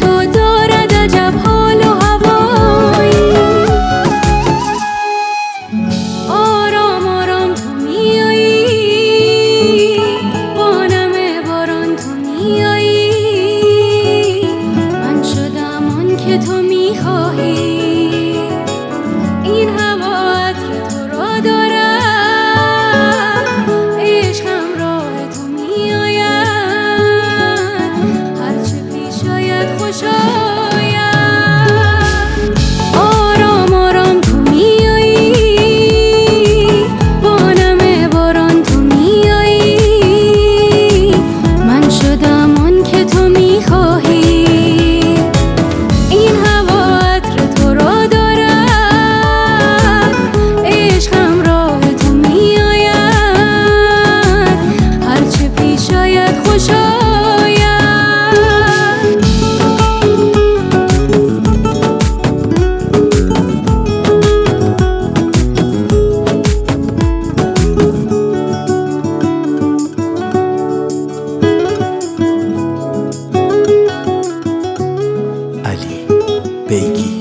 تو دارد عجب حال و هوایی. آرام آرام تو میایی، با نم باران تو میایی، من شدم آن که تو میخواهی. این هوا عطر تو را دارد، عشقم راه تو میآید، هرچه پیش آید خوش آید. آرام آرام تو میایی، با نم باران تو میایی، من شدم آن که تو میخواهی. این هوا عطر تو را دارد، عشقم راه تو میآید، هرچه پیش آید خوش آید. علی بیگی.